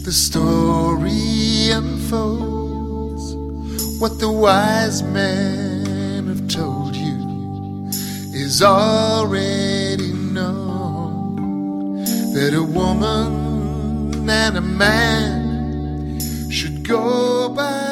the story unfolds, what the wise men have told you is already known, that a woman and a man should go by